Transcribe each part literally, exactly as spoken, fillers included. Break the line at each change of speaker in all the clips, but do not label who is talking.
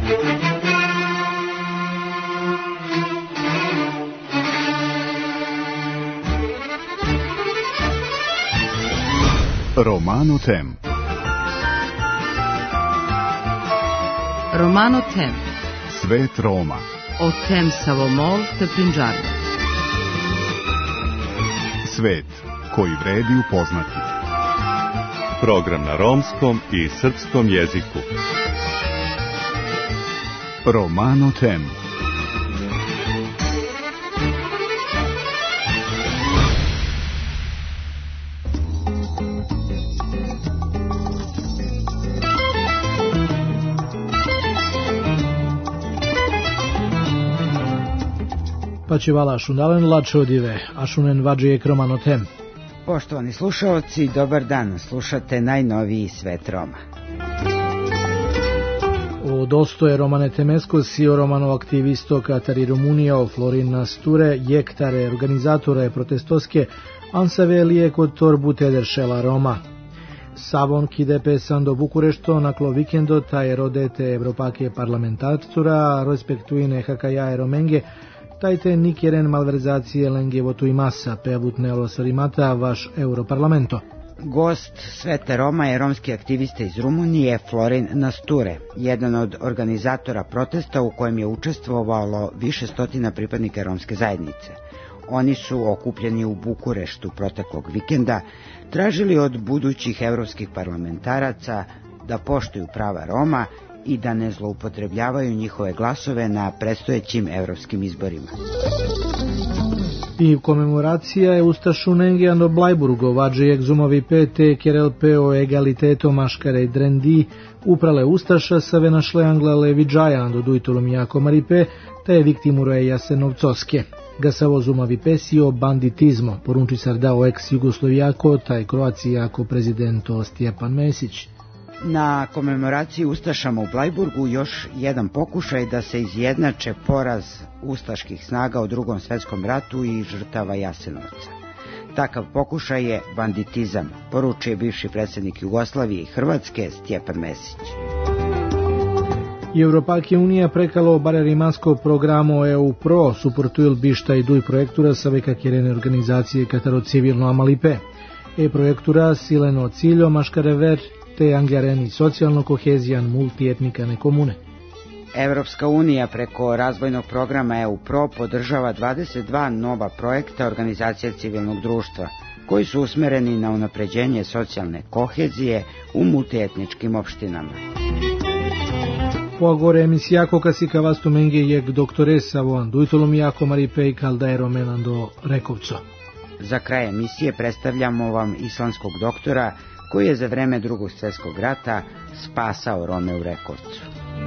Romano Tem.
Romano Tem.
Svet Roma.
O Tem Savomol te Prinđarno.
Svet koji vredi upoznati.
Program na romskom i srpskom jeziku.
Romano Tem.
Pačivala šundalen lače odive, a šunen vađe Romano Tem.
Poštovani slušalci, dobar dan, slušate najnoviji Svet Roma.
O dostoje Romane Temeskos i o Romano aktivisto Katari Rumunija o Florin Nasture, jektare organizatore protestoske, ansavelije kod torbu tederšela Roma. Savon kide pesando Bukurešto naklo vikendo taj rodete Evropake parlamentarcura, respektuine hakajae Romenge, tajte nikjeren malverzacije lengevotu i masa, pevut neolosarimata vaš Europarlamento.
Gost Sveta Roma je romski aktivista iz Rumunije Florin Nasture, jedan od organizatora protesta u kojem je učestvovalo više stotina pripadnika romske zajednice. Oni su okupljeni u Bukureštu proteklog vikenda, tražili od budućih evropskih parlamentaraca da poštuju prava Roma i da ne zloupotrebljavaju njihove glasove na predstojećim evropskim izborima.
I komemoracija je ustašunenge ando Blajburgo, vađe egzumovi pete kerelpe o egaliteto maškare i drendi, uprale ustaša sa venašle anglale vidžaja ando dujtolom jako maripe, te je viktimure Jasenovcoske. Gasavo zumavi pesio banditizmo, porunči sardao ex-Jugoslovijako, taj Kroacijako prezidento Stjepan Mesić.
Na komemoraciji ustašama u Blajburgu još jedan pokušaj da se izjednače poraz ustaških snaga u Drugom svetskom ratu i žrtava Jasenovca. Takav pokušaj je banditizam, poručuje bivši predsjednik Jugoslavije i Hrvatske Stjepan Mesić.
Evropake unija prekalo barerimansko programo E U Pro, suportuil bišta i duj projektura sa veka kjerene organizacije Kataro civilno Amalipe. E projektura sileno ciljo maškarever te angjareni socijalno kohezijan multietnikane komune.
Evropska unija preko razvojnog programa E U Pro podržava dvadeset dva nova projekta organizacije civilnog društva, koji su usmereni na unapređenje socijalne kohezije u multietničkim opštinama.
Po gore emisijako kasika vastu menge jek doktore Savoan dujtolom jako maripe i kaldaje Romenando Rekovco.
Za kraj emisije predstavljamo vam islamskog doktora koji je za vreme Drugog svjetskog rata spasao Rome u Rekovcu.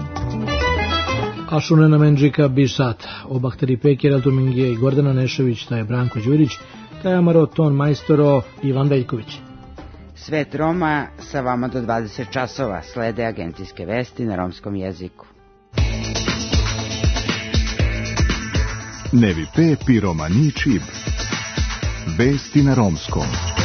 Ašunena Menđika Bišat, obahteri Pekera Domingije i Gordana Nešović, taj Branko Đurić, taj Amaro Ton Majstoro Ivan Veljković.
Svet Roma sa vama do dvadeset časova, slede agencijske vesti na romskom jeziku.
Nevi pe pi romani čib. Vesti na romskom.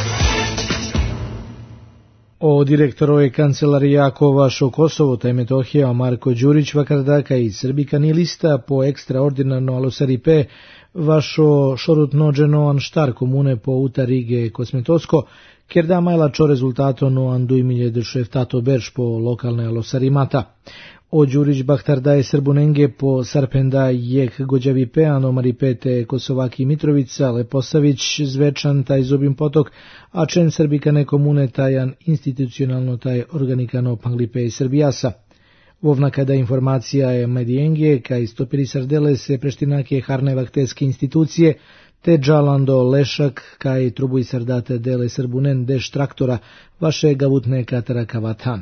O direktoroj kancelarijako vašo Kosovo taj Metohija Marko Đurić vakardaka i Srbika ni lista po ekstraordinarno alosaripe vašo šorutnođeno anštar komune po uta Rige Kosmetosko, ker da majla čo rezultato no andu imilje dešef tato berš po lokalne alosarimata. O Đurić Bahtarda je Srbunenge po Sarpenda jek Gođavi Peano Maripete Kosovaki Mitrovica Leposavić Zvečan taj Zubin Potok, a čen Srbikane komune tajan institucionalno taj organikano Panglipe i Srbijasa. Vovna kada informacija je medijenge kaj stopiri sardele se preštinake harne vakteske institucije te džalando lešak kaj trubuj sardate dele Srbunen deš traktora vaše gavutne katara kavatan.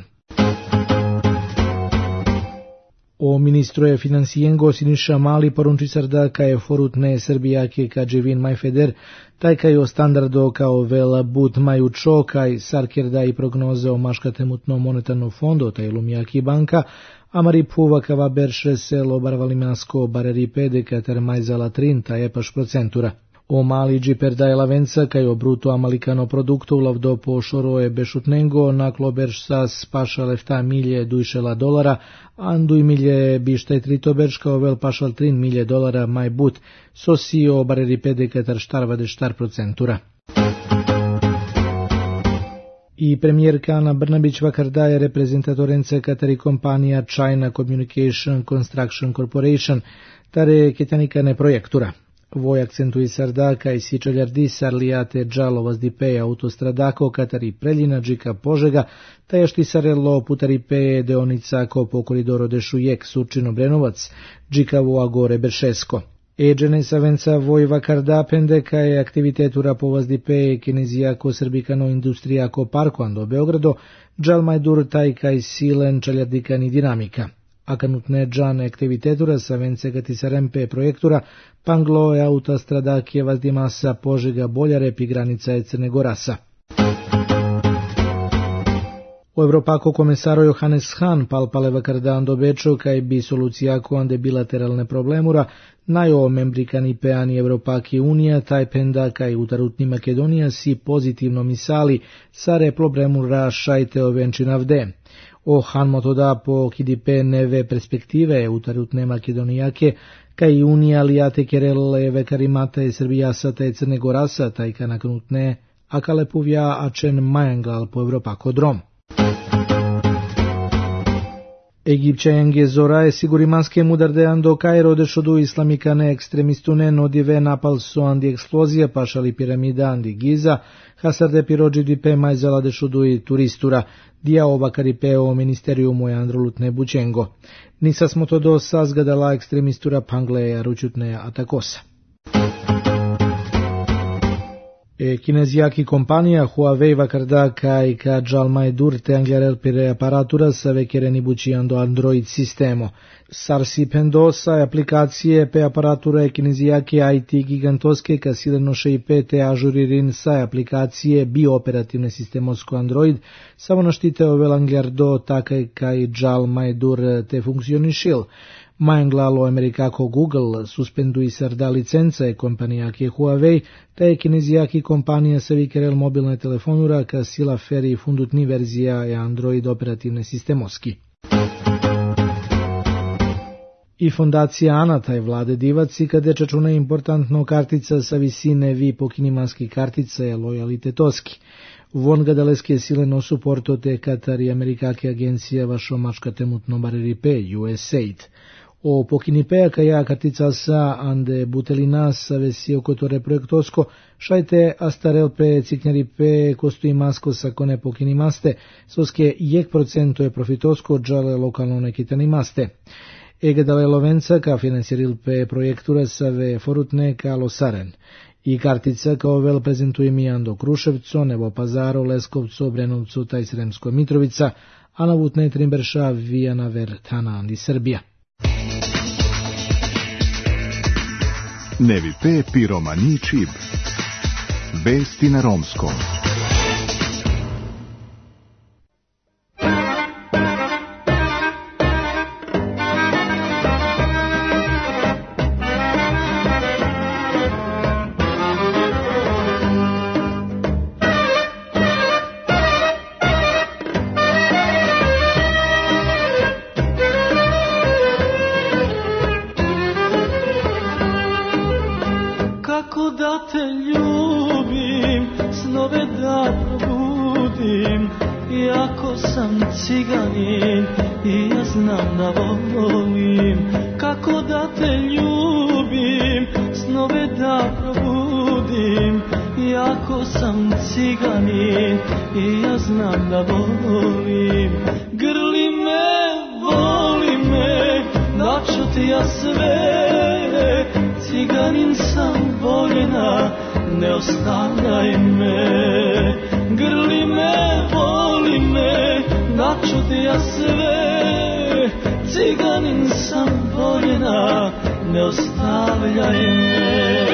O ministro je finansijengo Siniša Mali porunči sarda ka je forutne Srbijake ka Dževin Majfeder, taj ka je o standardo kao vela but maju čo kaj sarkerda i prognoze o maškatemutno monetarno fondo taj Lumijaki banka, amari puva kava berše selo barvalimansko bareri pede kater majzala trin taj epaš procentura. O mali Giperdai Lavenza, kaj o bruto americano produktu lavdopo šoroje bešutnengo, nakloberš sa spašal efta milje dujšela dolara, anduj milje bištaj tritoberš kao vel pašal trin milje dolara maj but, sosio bareri pedekatar štarvade štar procentura. I premijerka Ana Brnabić vakarda je reprezentatorence Katari kompanija China Communication Construction Corporation, tare ketanikane projektura. Voj akcentui sardaka i sičeljardi sarlijate džalovas dipeja autostradako Katari Preljina džika Požega, tajašti sarelo putaripeje deonica ko po koridoro dešujek Surčino Brenovac, džika voa gore Beršesko. Eđene savenca voj vakarda pendeka je aktivitetura povaz dipeje kinezijako srbikano industrijako parkoando Beogrado, džalmaj dur tajka i silen čaljardikani dinamika. Akanutne džane aktivitetura savence gati sarempe projektura, panglo je auta stradakije vazdimasa Požega Boljare pi granica je Crne Gorasa. U Evropako komesaro Johannes Hahn palpale vakardan do Bečo kaj bi solucijako ande bilateralne problemura, najo membrikani peani Evropaki Unija, taj penda kaj utarutni Makedonija si pozitivno misali, sare problemura šajte ovenčinavde. O Han motoda po kidipe neve perspektive utarutne Makedonijake, kaj Unija lijate kerele vekarimata i Srbijasa taj Crne Gorasa, taj kanaknutne, a kalepuvja ačen majangal po Evropako drom. Egipćajange zora je sigurimanske mudardean do Kairo dešodu islamikane ekstremistune nodive napal su andi eksplozija pašali piramida andi Giza, hasarde pirođi dipe majzala dešodu i turistura, dia ova karipeo ministeriumu je androlutne bućengo. Nisa smo to do sazgadala ekstremistura pangleja ručutne atakosa. E kinezijaki kompanija Huawei vakarda kaj ka džalmaj durte anglerel pire aparatura sa vekereni bućijando Android sistemo. Sarsi pendosa aplikacije pe aparatura e kinezijaki I T gigantoske ka silenoše i pete ažuririn sa aplikacije bioperativne sistemosko Android, samo naštite ove anglerdo takaj kaj džalmaj dur te funkcionišil. Majanglalo amerikako Google suspendui sarda licenca e kompanijake Huawei, ta je kinezijaki kompanija sa vikerel mobilne telefonura ka sila feri fundutni verzija e Android operativne sistemoski. I fondacija ANA taj vlade divaci kada čačuna importantno kartica sa visine vi pokinimanski kartica je lojalitetoski. Von gadaleske sile no suporto te Katar i amerikake agencija vašo mačka temutno bareripe U S A I D. O pokinipeja kaja kartica sa ande butelina sa vesio kotore projektosko, šajte astarel pe ciknjari pe kostu i masko sa kone pokinimaste, soske jek procento je profitosko džale lokalno nekitani maste. Ege dale lovenca ka finansiril pe projektura sa ve forutne ka losaren. I kartica kao vel prezentuje mi ando Kruševco, Nebo Pazaro, Leskovco, Brenovcu, taj Sremsko Mitrovica, a na vutne Trimberša, Vijana Ver, Tana Andi Srbija.
Nevi pe piromani čib. Vesti na romskom.
Ciganin i ja znam da volim kako da te ljubim, snove da probudim. Iako sam ciganin i ja znam da volim. Grli me, voli me, da ću ti ja sve. Ciganin sam voljena, ne ostavljaj me. Grli me, voli me, da ću ti ja sve, ciganin sam voljena, ne ostavljaj me.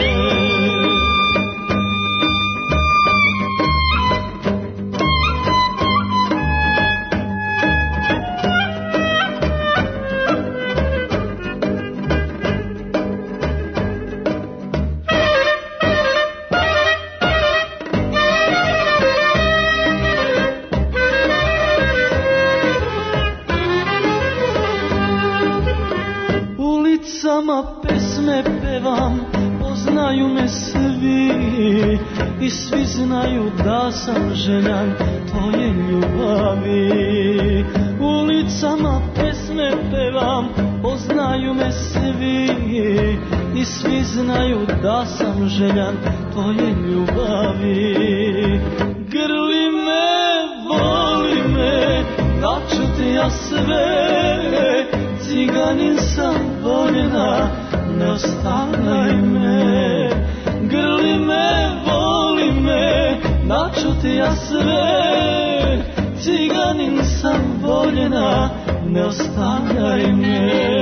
ulicama pesme pevam, poznaju me svi i svi znaju da sam željan tvoje ljubavi. Ulicama pesme pevam, poznaju me svi i svi znaju da sam željan tvoje ljubavi. Grli me, voli me, daću ti ja sve, ciganin sam voljena, ne ostavljaj me. Grli me, voli me, daću ti ja sve, ciganin sam voljena, ne ostavljaj me.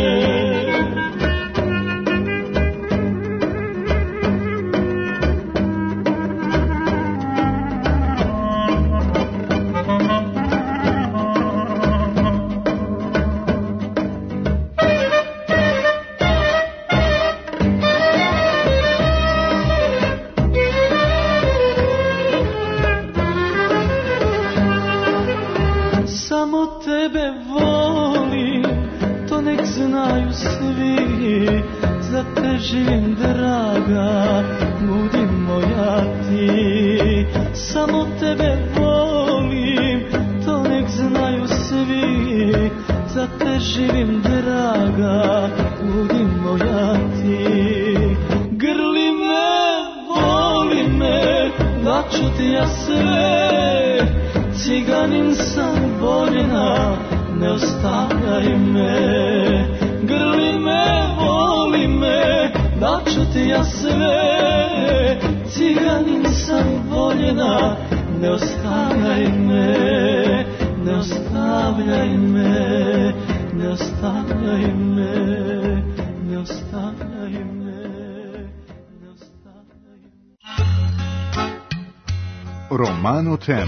Živim draga, budi moja ti, samo tebe volim, to nek znaju svi, za te živim draga, budi moja ti. Grli me, voli me, daću ti ja sve, ciganin sam voljena, ne ostavljaj me. Grli me, voli me, daću ti ja sve, ciganin sam voljena, ne ostavljaj me, ne ostavljaj me, ne ostavljaj me, ne ostavljaj me, ne ostavljaj me.
Romano Tem.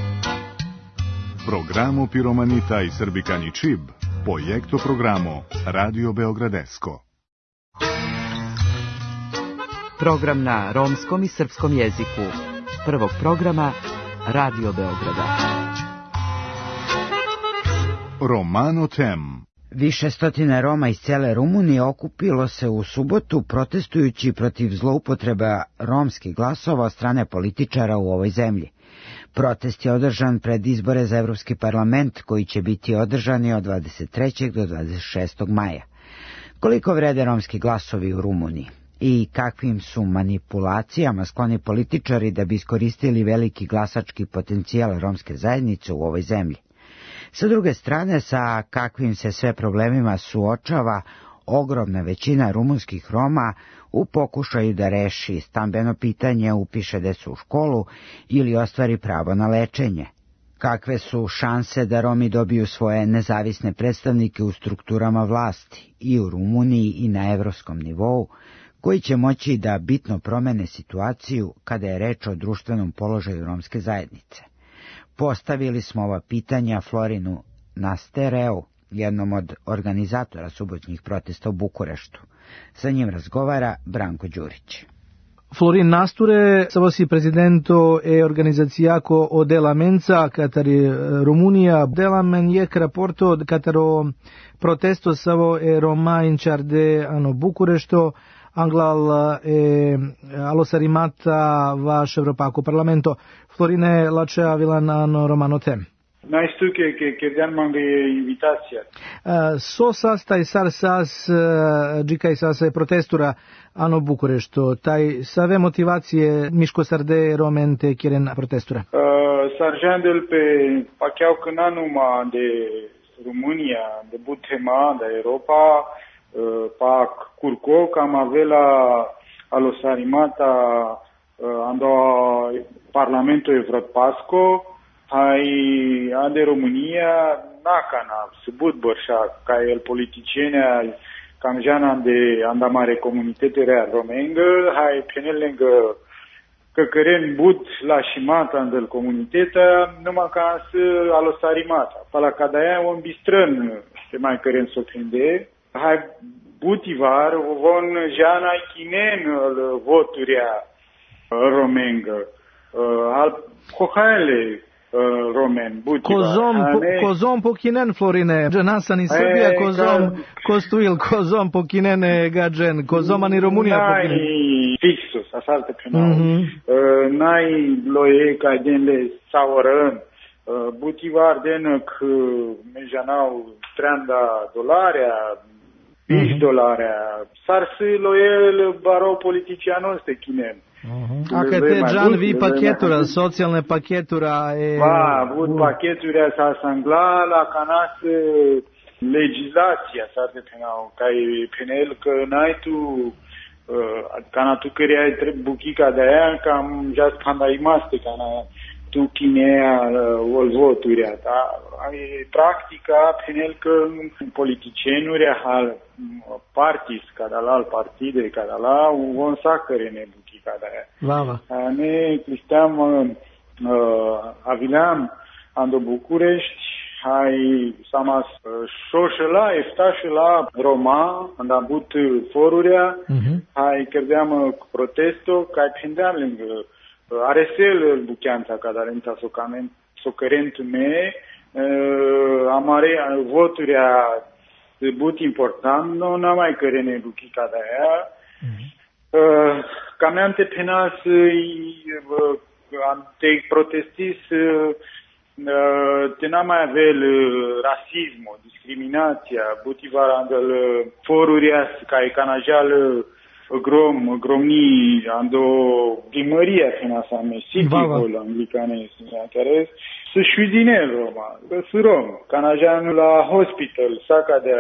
Programo Piromanita i Srbikani Čib, projekto programo Radio Beogradesko.
Program na romskom i srpskom jeziku. Prvog programa Radio Beograda.
Romano Tem.
Više stotina Roma iz cele Rumunije okupilo se u subotu protestujući protiv zloupotreba romskih glasova od strane političara u ovoj zemlji. Protest je održan pred izbore za Evropski parlament koji će biti održani od dvadeset trećeg do dvadeset šestog maja. Koliko vrede romski glasovi u Rumuniji? I kakvim su manipulacijama skloni političari da bi iskoristili veliki glasački potencijal romske zajednice u ovoj zemlji? Sa druge strane, sa kakvim se sve problemima suočava ogromna većina rumunskih Roma u pokušaju da reši stambeno pitanje, upiše decu u školu ili ostvari pravo na lečenje? Kakve su šanse da Romi dobiju svoje nezavisne predstavnike u strukturama vlasti i u Rumuniji i na evropskom nivou, koji će moći da bitno promene situaciju kada je reč o društvenom položaju romske zajednice? Postavili smo ova pitanja Florinu Nastereu, jednom od organizatora subotnjih protesta u Bukureštu. Sa njim razgovara Branko Đurić.
Florin Nasture, savosi prezidento e organizațiaco o delamența catari Rumunia. Delamen iec raporto cataro protesto savo e Roma in charde ano Bucureșto, anglal e alosarimata vaš Evropaco Parlamento. Florine, lacea vilan ano Romano Tem.
Nice to che che che dan mangi invitația.
Uh, so sastai sar sas uh, gicai sas protestura ano Bucureșto. Tai save motivație mișco sarde romente chiren protestura.
Uh, sarjandel pe pacheau cânanuma de România, de Butema, de Europa, uh, pac curco cam avela alosarimata uh, ando Parlamentul Evropasco. Hai ande România nakana subut bărșa ca el politiciene cam jana de anda mare comunitate real romengă hai penelengă căcăren but la șimata andel comunitatea numai ca să alosarimata pala cadaia un bistrân se mai căren soprinde hai butivar von jana chinen voturia romengă al cohaile romen.
Kozom, kozom pokinen Florine, Genasa ni Srbija, kozom kostuil, kozom pokinene gađen, kozom ani Romunija pokinen.
Nai fixus, asalte penal. Nai loje ca denle saurân, butivar denăc mejanau treanda dolarea, bici dolarea, sarsi loje baro politicianos te kinen.
Uh-huh. A că te Gian vi pachetura, socijalne pachetura e...
Va, avut pachetura sa sangla la canas legislația sa de penal, ca e penel că n-ai tu cana tu cărea e buchica de aia, cam jas pandaimaste, cana tu chinea olvoturea, da? E practica penel că politicienuri hal partis, cada la al partide, cada la un sacre ne cada
Vava.
Ne Cristian uh, Avileam ando București, hai samas șoșela, eftașela Roma, am avut forurea, uh-huh. hai credeam protesto, ca pendeam lângă aresel bucheanța cada lenta socament socărent me, amare voturea but important, nu n-am mai cărene buchi cada aia. Cam am te penas te protestis te n-am mai avel rasismo, discriminația, butivara andel foruria ca e canajal grom, gromni ando primăria penasa me, siticul anglicane, care să șudine Roma, să rom, canajan la hospital, saca de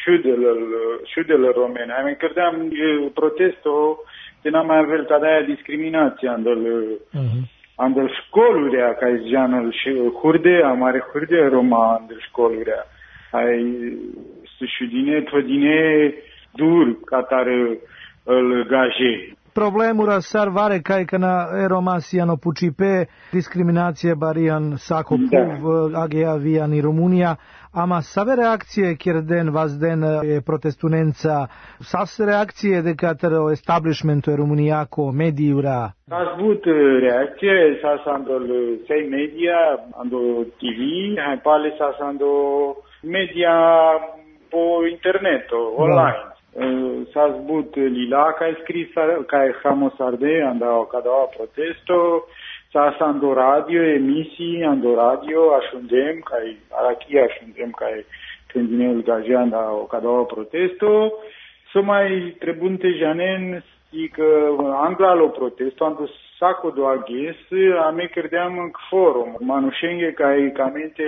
șudele romene. Am încărdeam protesto, te n-am mai avel ca de-aia discriminație andel, uh-huh. andel școlurea, ca e ziceanul, și hurdea, mare hurdea Roma andel școlurea. Ai să șudine, pădine dur, ca tare îl gaje.
Problemura sarvare kaj kana eromasiano pučipe diskriminacije barian sako puv agea vian i Rumunija, ama save reakcije kjerden vazden protestunența, sas reakcije de către establishmentul Rumunijako, mediura?
S-a avut reakție, s-a sandol sei media, ando T V, hai pale s-a sando media po internet, online. S-a zbut Lila, ca e scris, ca e Hamosarde, andau, ca dau protesto, s-a sando radio, emisii, ando radio, așundem, ca e Arachia, așundem, ca e Tendinel Gajea, andau, ca dau protesto, so mai trebunte janen, că angla lo protesto, ando saco do aghes, ame credeam în forum, manușenghe, ca e camente,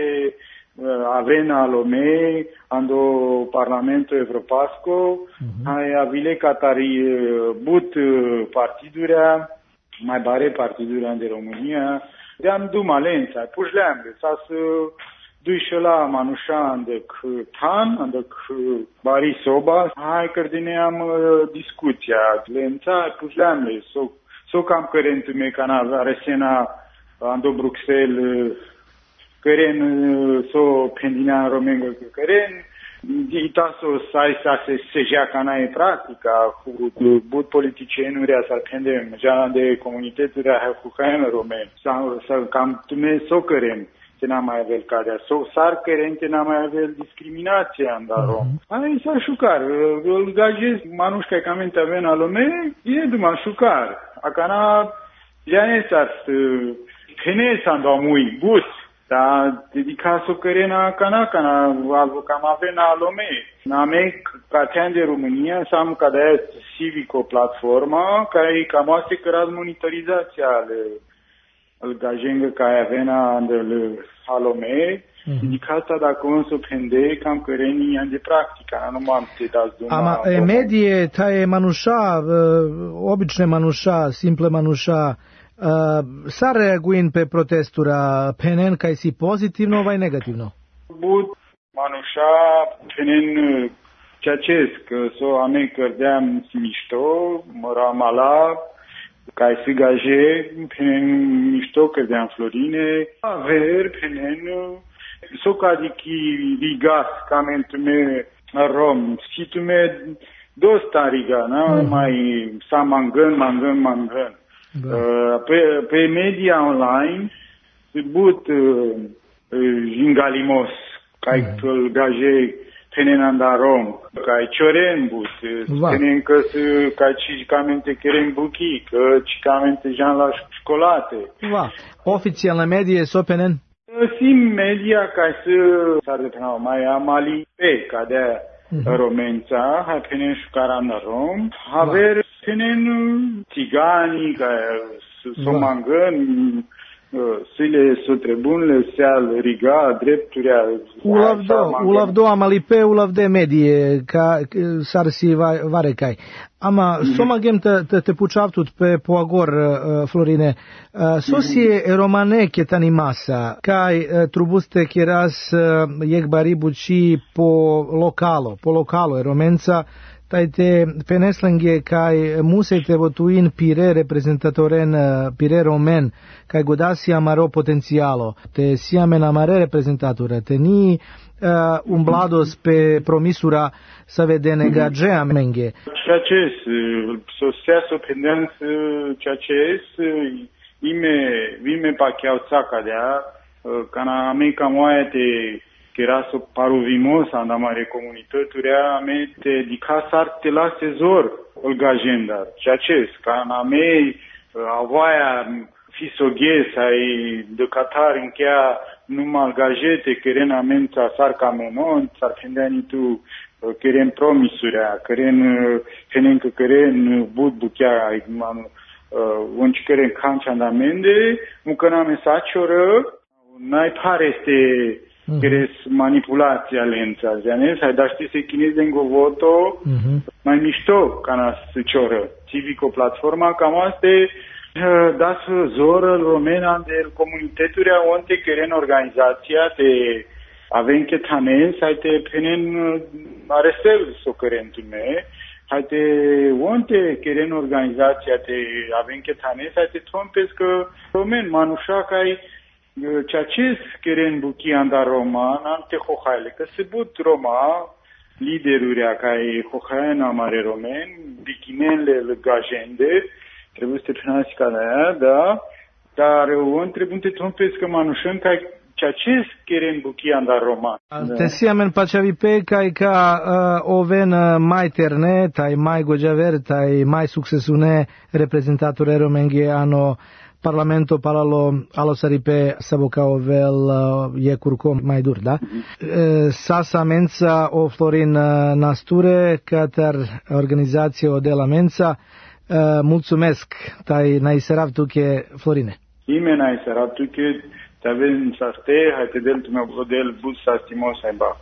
avena lome ando Parlamentul Evropasco, uh-huh. hai avile catari but partidurea, mai bare partidurea de România, de-am dumalența, pușleam, sa să duișela manușan de tan, de bari soba, hai cărdineam discuția, lența, pușleam, so, so cam cărentume cana resena ando Bruxelles, căren so pendinea romengă căren, ita so sai sa se seja cana e practica cu but politicienuri să pendem ja de comunitățile cu caen romen sau să cam tume so căren te n-am mai avel cadea so sar căren te n-am mai avel discriminația în rom. Ai să șucar, îl gajez manușca camente avena lome, e duma șucar. Acana ja ne sar pene sando muy but. Da, dedica-s-o cărena cana, cana, cam avena lome. N-ame, ca tean de România, să am ca de-aia civic o platformă, care e cam oase căraz monitorizația ale îl gajengă ca avena de alome, dedica-sta dacă on se pende, cam cărenii ani de practica, nu m-am te dați duma.
Ama medije, ta je manuša, obične manuša, simple manuša, Uh, sa reaguin pe protestura penen kaj si pozitivno vai negativno?
Bud manuša penen ceacesc, so ame cărdeam mișto, măra mala, kaj si gaje, penen mișto cărdeam Florine, aver penen, so cadiki ligas, camentume rom, situme dosta riga, na, uh-huh. mai sa mangân, mangân, mangân. Da. Pe, pe media online but jingalimos, kaj tol gajej tenenanda rom, kaj čoren but, tenen că kaj čikamente keren buki, că čikamente jan la školate.
Va, oficijalne medije sopenen?
Sim media kaj să s-ar depenau mai amali pe, ca de romența, hai penen șucaranda rom, haver penen țiganii, kaj somangani, sile sotrebunle seal riga drepturea
ulavdo ulavdo amalipe ulavde medije ka sarsi varekai ama somagem te te pučavtut pe poagor Florine sosie romane ketani masa kai trubuste kiras jegbari buci po lokalo po lokalo romenca tajte peneslange kai musete votuin pire reprezentatoren pire romen kai godasi amaro potencialo te siamen amare reprezentatura te ni uh, umblados pe promisura să vedene gagea menge
ceea ce sosea sopendens ceea ce ime vime pacheau țaca dea cana amica moaia te că era să paruvimos anda mare comunităturea me te dica s-ar te lase zor olga agenda. Ceea ce ca na mei avoia fisoghe ai de Qatar încheia numai gajete keren amența s-ar camenon, s-ar findeni tu keren promisurea, keren kenen că keren bud buchea man unci keren cancha andamende, mucana mesacioră, n-ai pare este Mm-hmm. Care manipulația lența, zianes, hai da știi să chinezi în govoto, mm-hmm. mai mișto ca na săcioră. Civico platforma cam asta da să zoră romena de comunităturea onte care în organizația te avem că tanes, hai te penen aresel so cărentume, hai te onte care în organizația te avem că tanes, hai te trompes că romen manușa ca ai ceea ce keren buki anda Roma, ante hohaile, că se but Roma, liderurea ca e hohaina mare romen, bikinele gajende, trebuie să te finanți ca aia, da, dar on trebuie să te trompezi că manușăm ca ceea ce keren buki anda Roma.
Te siamen paceavi pe ca ca o ven mai terne, tai mai gojaver, tai mai succesune reprezentature romenghe ano Parlamento palalo alo saripe sabokao vel je kurko mai dur, da? Mm-hmm. Sasa menca o Florin Nasture, katar organizație o de la menca. Mulțumesc, tai naiseravtuke Florine.
Ime naiseravtuke, te avem sarte, hai te del tu meu brodel bus sa stimos ai ba.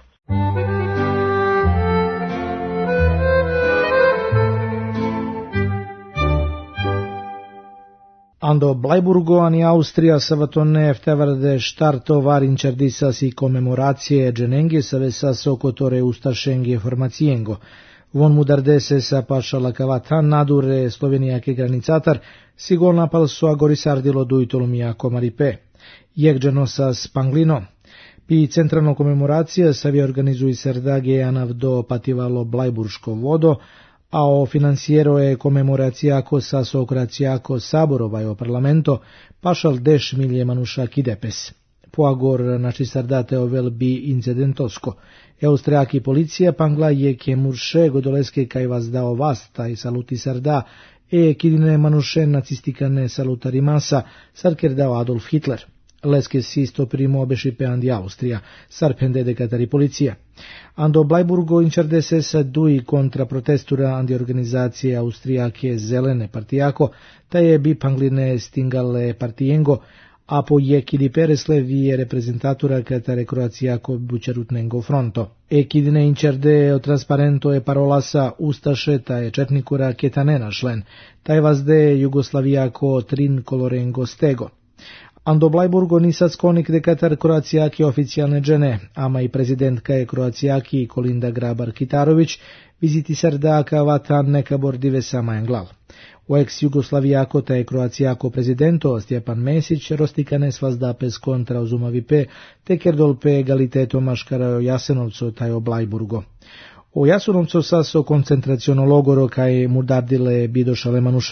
Ando Blajburgo ani Austrija savatone eftevarde štarto varin čardisasi komemoracije dženengi savesa sokotore ustašengi formacijengo. Von mudardese sa pašala kavatan nadure slovenijake granicatar, sigolna palso agorisardilo duitolumija komaripe. Jekđeno sa Spanglino. Pi centralno komemoracija savi organizui serdage anavdo pativalo Blajburško vodo, a o financiero e comemorațiako sa socrațiako saborova o parlamento pašal deš milje manuša kidepes. Poagor naši sardate ovel bi incidentosko. Austriaki policija pangla je ke murše godoleske kaj vas dao vasta i saluti sarda e kidine manuše nacistikane salutari masa sarker dao Adolf Hitler. Leske si sto primo obeši pe andi Austrija, sarpende de catari policija. Ando Blajburgo incerdese sa dui contra protestura andi organizacije austrijake zelene partijako, ta je bi pangline stingale partijengo, a po je kidi peresle vie reprezentatura catare croațiako bucerutnengo fronto. E kidine incerde o transparento e parolasa ustaše ta je četnikura ketanena šlen, taj vazde jugoslavijako trin kolorengo stego. Ando Blajburgo nisac konik de katar croațiaki oficijalne džene, ama i prezidentka je croațiaki Kolinda Grabar-Kitarović, viziti sardaka vatan neka bordive sama englal. O ex-Jugoslavijako ta je croațiako prezidento Stjepan Mesić rostikane svazda pes kontra uzumavi pe, te kerdol pe egaliteto maškarao Jasenovco ta je o Blajburgo. O Jasenovco saso koncentraciono logoro kaj mudardile bidošale manuša.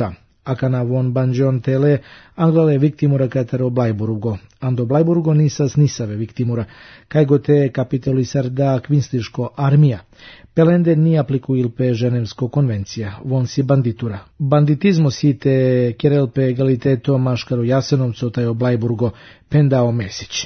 Akana von Banjon tele anglale viktimura katero Blajburgo. Ando Blajburgo nisas nisave viktimura, kajgo te kapitalisar da kvinstiško armija. Pelende ni aplikuil pe Ženevsko konvencija, von si banditura. Banditizmo si te kerel pe egaliteto maškaru Jasenovcu tajo Blajburgo pendao Mesić.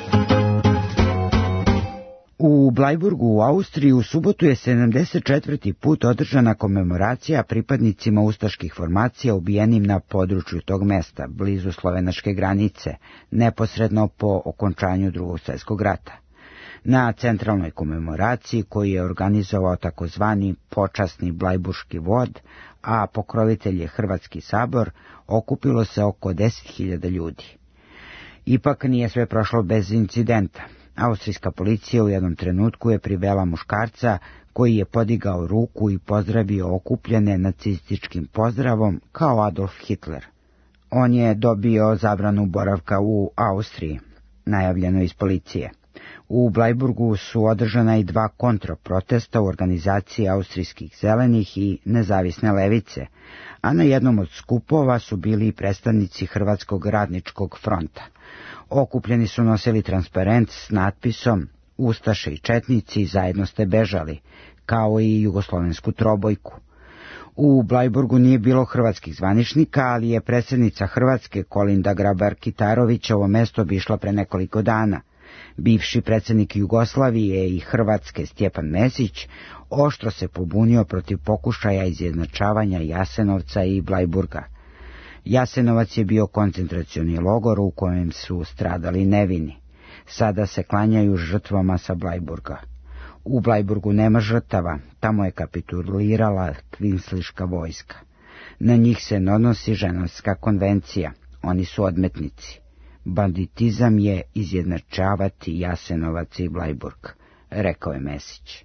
U Blajburgu u Austriji u subotu je sedamdeset četvrti put održana komemoracija pripadnicima ustaških formacija ubijenim na području tog mesta, blizu slovenačke granice, neposredno po okončanju Drugog svjetskog rata. Na centralnoj komemoraciji, koju je organizovao takozvani počasni blajburški vod, a pokrovitelj je Hrvatski sabor, okupilo se oko deset hiljada ljudi. Ipak nije sve prošlo bez incidenta. Austrijska policija u jednom trenutku je privela muškarca koji je podigao ruku i pozdravio okupljene nacističkim pozdravom kao Adolf Hitler. On je dobio zabranu boravka u Austriji, najavljeno iz policije. U Blajburgu su održana i dva kontraprotesta u organizaciji austrijskih zelenih i nezavisne levice, a na jednom od skupova su bili i predstavnici Hrvatskog radničkog fronta. Okupljeni su nosili transparent s natpisom Ustaše i četnici zajedno ste bežali, kao i jugoslovensku trobojku. U Blajburgu nije bilo hrvatskih zvaničnika, ali je predsjednica Hrvatske Kolinda Grabar-Kitarović ovo mesto obišla pre nekoliko dana. Bivši predsjednik Jugoslavije i Hrvatske Stjepan Mesić oštro se pobunio protiv pokušaja izjednačavanja Jasenovca i Blajburga. Jasenovac je bio koncentracioni logor u kojem su stradali nevini. Sada se klanjaju žrtvama sa Blajburga. U Blajburgu nema žrtava, tamo je kapitulirala kvinsliška vojska. Na njih se ne odnosi Ženevska konvencija, oni su odmetnici. Banditizam je izjednačavati Jasenovac i Blajburg, rekao je Mesić.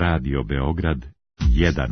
Radio Beograd jedan.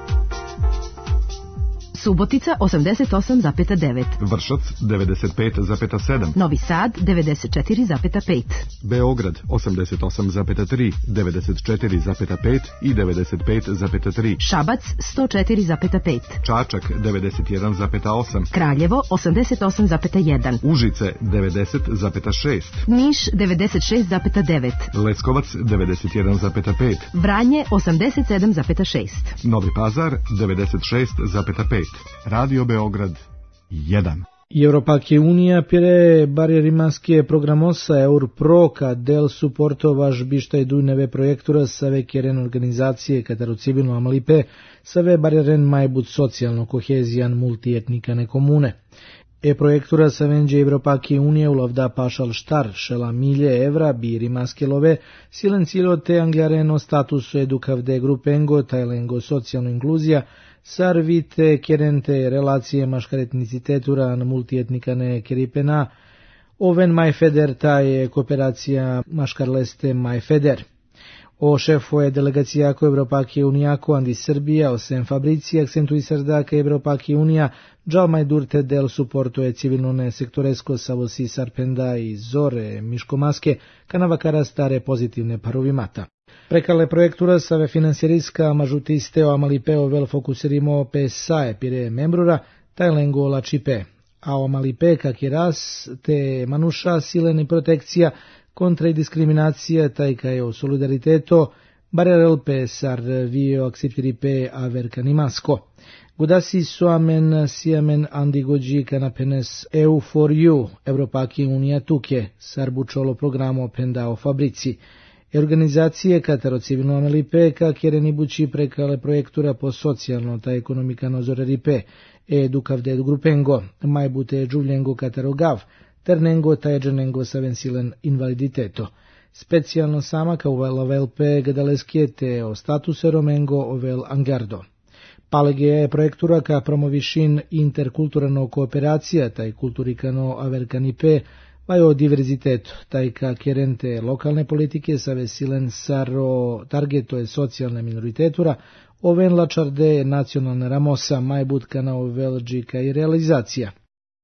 Subotica osamdeset osam zarez devet.
Vršac devedeset pet zarez sedam.
Novi Sad devedeset četiri zarez pet.
Beograd osamdeset osam zarez tri, devedeset četiri zarez pet i devedeset pet zarez tri.
Šabac sto četiri zarez pet.
Čačak devedeset jedan zarez osam.
Kraljevo osamdeset osam zarez jedan.
Užice devedeset zarez šest.
Niš devedeset šest zarez devet.
Leskovac devedeset jedan zarez pet.
Vranje osamdeset sedam zarez šest.
Novi Pazar devedeset šest zarez pet. Radio Beograd jedan.
Europake Unija pire barjerimanske programosa Eur Pro ca del suporto vaš bištaj dujneve projektura save keren organizacije katero civilno amalipe save barjeren majbut socijalno kohezijan multietnikane komune. E projektura savenđe Europake Unije ulavda pašal štar šela milje evra bi rimanske love silen cilo te anglareno statusu edukavde grupengo tajlengo socijalno inkluzija sarvite kerente relacije maškaretnicitetura na multietnikane keripena oven majfeder ta je kooperacija maškarleste majfeder. O šefo je delegacijako Europake Unijako andi Srbija osem fabrici akcentui sardaka Europake Unija džalmaj durte del suporto je civilnone sektoresko savosi sarpenda i zore miškomaske kanavakara stare pozitivne parovimata. Prekale projektura save finansjeriska mažutisteo amalipeo vel fokusirimo pe sae pire membrura tajlengo la čipe, a o amalipe kak je ras te manuša sileni protekcija kontra i diskriminacija tajka je o solidariteto barerel pe sar vio aksitiripe aver kanimasko. Gudasi soamen siamen andigođi kanapenes E U for you, Europake Unija tuke, sarbučolo programo pendao fabrici. Organizacije katero civilno amelipe ka kereni bući prekale projektura po socijalno ta ekonomikano zoreripe, e edukavde grupengo, majbute džuvljengo katero gav, ternengo ta eđenengo savensilen invaliditeto. Specijalno sama ka uvel ovelpe gadaleskijete o statuse romengo ovel angardo. Palege je projektura ka promovišin interkulturano kooperacija taj kulturikano averkanipe, vajo diverziteto, taj ka kerente lokalne politike save silen saro targeto je socijalne minoritetura, oven lačarde nacionalne ramosa majbutka na ovelđika i realizacija.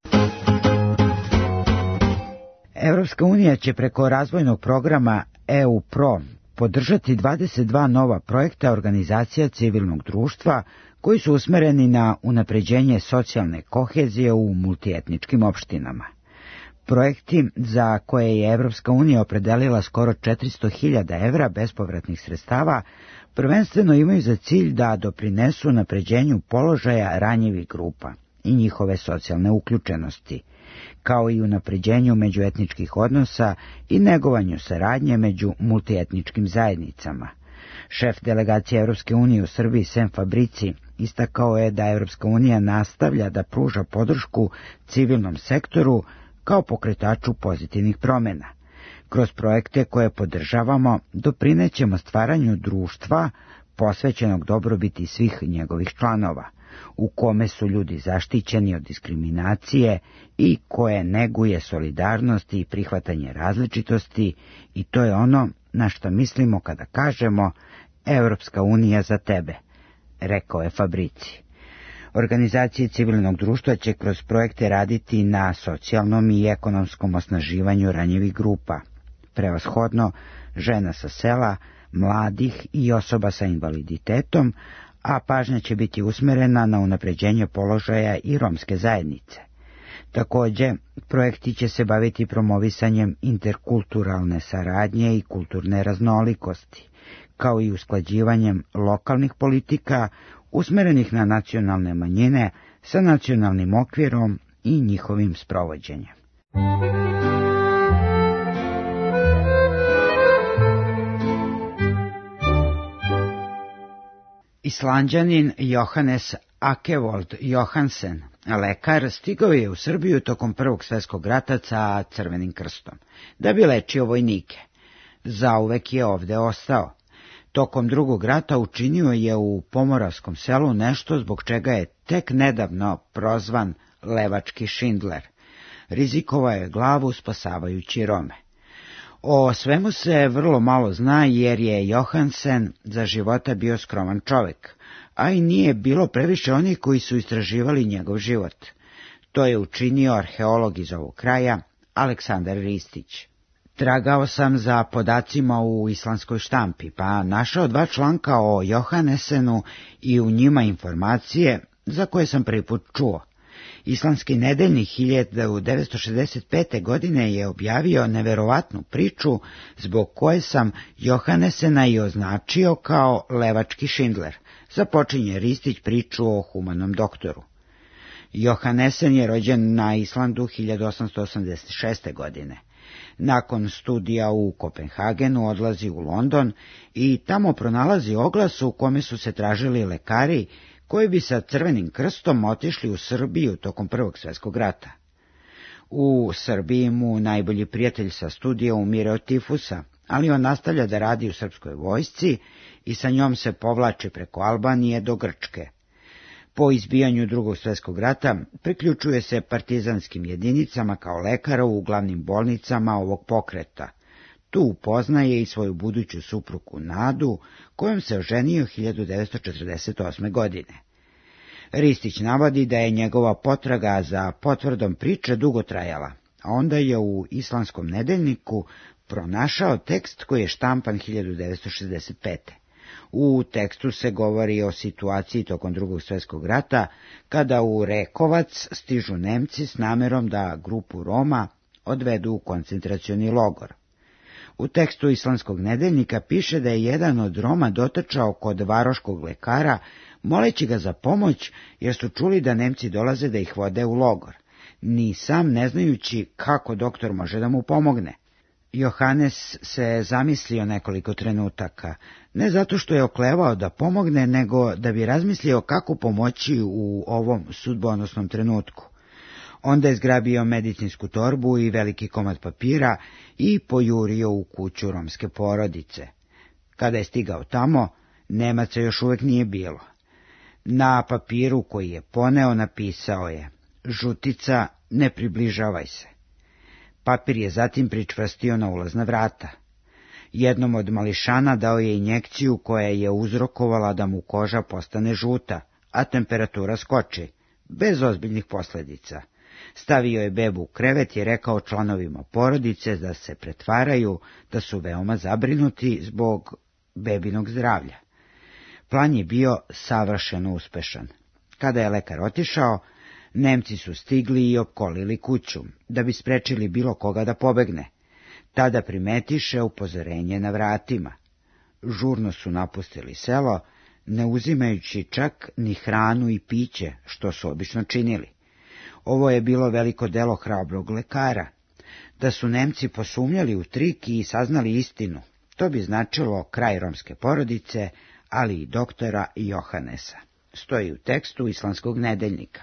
Evropska unija će preko razvojnog programa E U Pro podržati dvadeset dva nova projekta organizacija civilnog društva koji su usmereni na unapređenje socijalne kohezije u multietničkim opštinama. Projekti za koje je Evropska unija opredelila skoro četiristo hiljada evra bespovratnih sredstava prvenstveno imaju za cilj da doprinesu unapređenju položaja ranjivih grupa i njihove socijalne uključenosti, kao i unapređenju međuetničkih odnosa i negovanju saradnje među multietničkim zajednicama. Šef delegacije Evropske unije u Srbiji Sem Fabrici istakao je da Evropska unija nastavlja da pruža podršku civilnom sektoru kao pokretaču pozitivnih promjena. Kroz projekte koje podržavamo doprinećemo stvaranju društva posvećenog dobrobiti svih njegovih članova, u kome su ljudi zaštićeni od diskriminacije i koje neguje solidarnost i prihvatanje različitosti, i to je ono na što mislimo kada kažemo Evropska unija za tebe, rekao je Fabrici. Organizacije civilnog društva će kroz projekte raditi na socijalnom i ekonomskom osnaživanju ranjivih grupa, prevashodno žena sa sela, mladih i osoba sa invaliditetom, a pažnja će biti usmerena na unapređenje položaja i romske zajednice. Također, projekti će se baviti promovisanjem interkulturalne saradnje i kulturne raznolikosti, kao i usklađivanjem lokalnih politika usmerenih na nacionalne manjine sa nacionalnim okvirom i njihovim sprovođenjem. Islanđanin Johannes Akevold Johansen, lekar, stigao je u Srbiju tokom Prvog svjetskog rata sa Crvenim krstom, da bi lečio vojnike. Zauvek je ovde ostao. Tokom Drugog rata učinio je u pomoravskom selu nešto zbog čega je tek nedavno prozvan levački Šindler. Rizikovao je glavu spasavajući Rome. O svemu se vrlo malo zna jer je Johansen za života bio skroman čovek, a i nije bilo previše onih koji su istraživali njegov život. To je učinio arheolog iz ovog kraja, Aleksandar Ristić. Tragao sam za podacima u islandskoj štampi, pa našao dva članka o Johannesenu i u njima informacije za koje sam prvi put čuo. Islandski nedeljnik hiljadu devetsto šezdeset pete. godine je objavio neverovatnu priču zbog koje sam Johannesena i označio kao levački Schindler. Započinje Ristić priču o humanom doktoru. Johannesen je rođen na Islandu hiljadu osamsto osamdeset šeste. godine. Nakon studija u Kopenhagenu odlazi u London i tamo pronalazi oglas u kome su se tražili lekari koji bi sa Crvenim krstom otišli u Srbiju tokom Prvog svjetskog rata. U Srbiji mu najbolji prijatelj sa studija umire od tifusa, ali on nastavlja da radi u srpskoj vojsci i sa njom se povlači preko Albanije do Grčke. Po izbijanju Drugog svjetskog rata priključuje se partizanskim jedinicama kao lekar u glavnim bolnicama ovog pokreta. Tu upoznaje i svoju buduću suprugu Nadu, kojom se oženio hiljadu devetsto četrdeset osme. godine. Ristić navodi da je njegova potraga za potvrdom priče dugo trajala, a onda je u islandskom nedeljniku pronašao tekst koji je štampan hiljadu devetsto šezdeset pete. U tekstu se govori o situaciji tokom Drugog svjetskog rata, kada u Rekovac stižu Nemci s namerom da grupu Roma odvedu u koncentracioni logor. U tekstu islandskog nedeljnika piše da je jedan od Roma dotrčao kod varoškog lekara, moleći ga za pomoć jer su čuli da Nemci dolaze da ih vode u logor, ni sam ne znajući kako doktor može da mu pomogne. Johannes se zamislio nekoliko trenutaka, ne zato što je oklevao da pomogne, nego da bi razmislio kako pomoći u ovom sudbonosnom trenutku. Onda je zgrabio medicinsku torbu i veliki komad papira i pojurio u kuću romske porodice. Kada je stigao tamo, Nemaca još uvek nije bilo. Na papiru koji je poneo napisao je: žutica, ne približavaj se. Papir je zatim pričvrstio na ulazna vrata. Jednom od mališana dao je injekciju koja je uzrokovala da mu koža postane žuta, a temperatura skoči, bez ozbiljnih posljedica. Stavio je bebu u krevet i rekao članovima porodice da se pretvaraju da su veoma zabrinuti zbog bebinog zdravlja. Plan je bio savršeno uspešan. Kada je lekar otišao, Nemci su stigli i opkolili kuću, da bi sprečili bilo koga da pobegne. Tada primetiše upozorenje na vratima. Žurno su napustili selo, ne uzimajući čak ni hranu i piće, što su obično činili. Ovo je bilo veliko delo hrabrog lekara. Da su Nemci posumnjali u trik i saznali istinu, to bi značilo kraj romske porodice, ali i doktora Johannesa. Stoji u tekstu islandskog nedeljnika.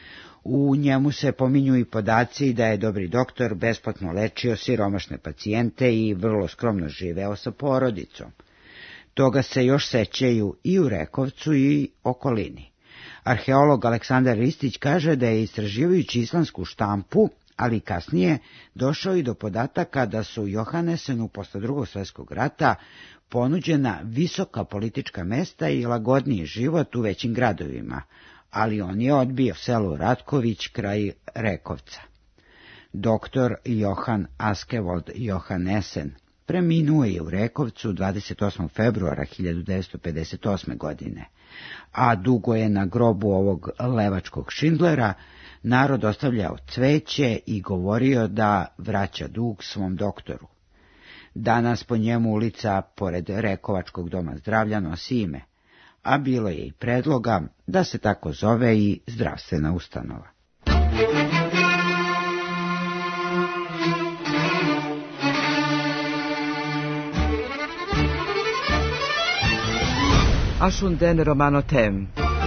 U njemu se pominju i podaci da je dobri doktor besplatno lečio siromašne pacijente i vrlo skromno živeo sa porodicom. Toga se još sećaju i u Rekovcu i okolini. Arheolog Aleksandar Ristić kaže da je istraživajući islandsku štampu, ali kasnije došao i do podataka da su Johannesenu posle Drugog svjetskog rata ponuđena visoka politička mesta i lagodniji život u većim gradovima, ali on je odbio selo Ratković kraj Rekovca. Doktor Johan Askevold Johannesen preminuo je u Rekovcu dvadeset osmog februara hiljadu devetsto pedeset osme. godine, a dugo je na grobu ovog levačkog Schindlera narod ostavljao cveće i govorio da vraća dug svom doktoru. Danas po njemu ulica pored Rekovačkog doma zdravlja nosi ime, a bilo je i predloga da se tako zove i zdravstvena ustanova.
Ashunden Romano Tem.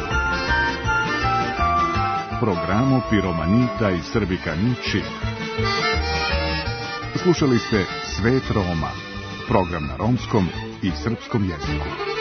Programo Piromanita i Srbika Niči. Slušali ste Svet Roma, program na romskom i srpskom jeziku.